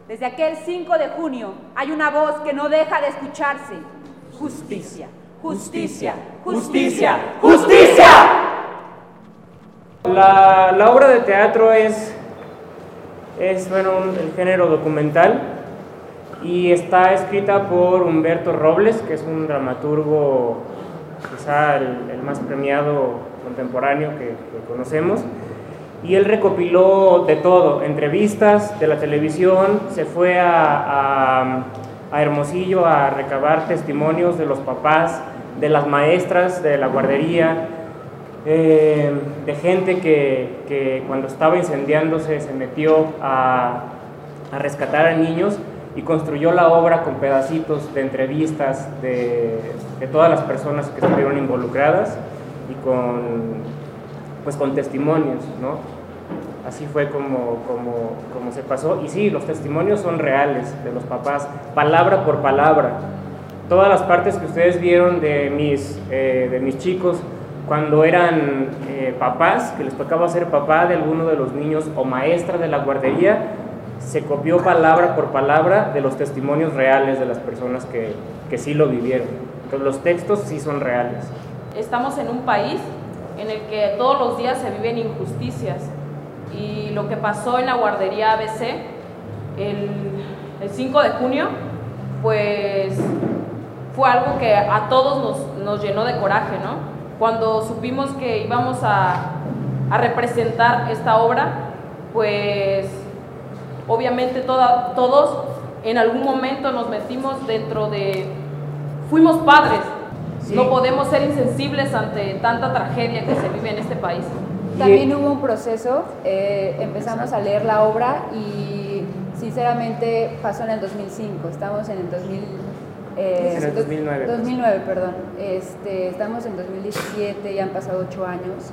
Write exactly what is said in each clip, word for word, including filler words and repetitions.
Desde aquel cinco de junio hay una voz que no deja de escucharse. Justicia, justicia, justicia, justicia. La, la obra de teatro es, es bueno, un, el género documental y está escrita por Humberto Robles, que es un dramaturgo quizá el, el más premiado contemporáneo que, que conocemos. Y él recopiló de todo, entrevistas de la televisión, se fue a, a, a Hermosillo a recabar testimonios de los papás, de las maestras de la guardería, eh, de gente que, que cuando estaba incendiándose se metió a, a rescatar a niños y construyó la obra con pedacitos de entrevistas de, de todas las personas que estuvieron involucradas y con... pues con testimonios, ¿no? Así fue como, como, como se pasó. Y sí, los testimonios son reales de los papás, palabra por palabra. Todas las partes que ustedes vieron de mis, eh, de mis chicos cuando eran eh, papás, que les tocaba ser papá de alguno de los niños o maestra de la guardería, se copió palabra por palabra de los testimonios reales de las personas que, que sí lo vivieron. Entonces los textos sí son reales. Estamos en un país en el que todos los días se viven injusticias y lo que pasó en la guardería A B C el, el cinco de junio pues fue algo que a todos nos, nos llenó de coraje, ¿no? Cuando supimos que íbamos a, a representar esta obra, pues obviamente toda, todos en algún momento nos metimos dentro de, fuimos padres. Sí. No podemos ser insensibles ante tanta tragedia que se vive en este país. También hubo un proceso, eh, empezamos a leer la obra y sinceramente pasó en el dos mil cinco, estamos en el dos mil, eh, en el dos mil nueve. dos mil nueve, perdón. Este, estamos en dos mil diecisiete, ya han pasado ocho años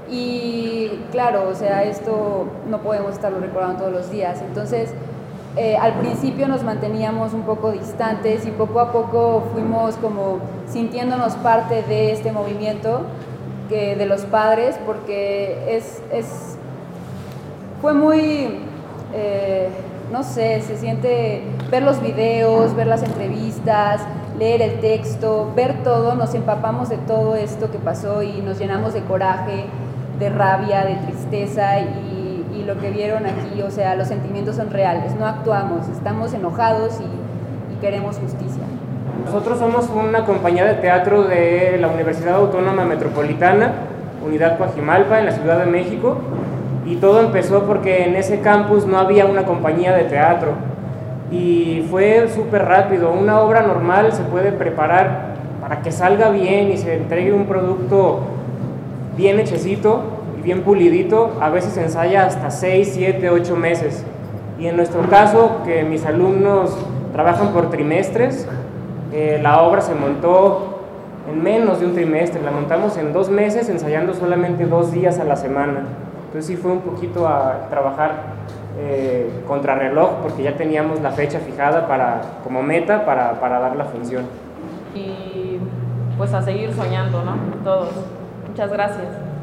y claro, o sea, esto no podemos estarlo recordando todos los días, entonces Eh, al principio nos manteníamos un poco distantes y poco a poco fuimos como sintiéndonos parte de este movimiento que, de los padres, porque es, es fue muy, eh, no sé, se siente ver los videos, ver las entrevistas, leer el texto, ver todo, nos empapamos de todo esto que pasó y nos llenamos de coraje, de rabia, de tristeza y y lo que vieron aquí, o sea, los sentimientos son reales, no actuamos, estamos enojados y, y queremos justicia. Nosotros somos una compañía de teatro de la Universidad Autónoma Metropolitana, Unidad Coajimalpa, en la Ciudad de México, y todo empezó porque en ese campus no había una compañía de teatro, y fue súper rápido. Una obra normal se puede preparar para que salga bien y se entregue un producto bien hechecito, bien pulidito, a veces se ensaya hasta seis, siete, ocho meses. Y en nuestro caso, que mis alumnos trabajan por trimestres, eh, la obra se montó en menos de un trimestre, la montamos en dos meses, ensayando solamente dos días a la semana. Entonces sí fue un poquito a trabajar eh, contrarreloj, porque ya teníamos la fecha fijada para, como meta para, para dar la función. Y pues a seguir soñando, ¿no? Todos. Muchas gracias.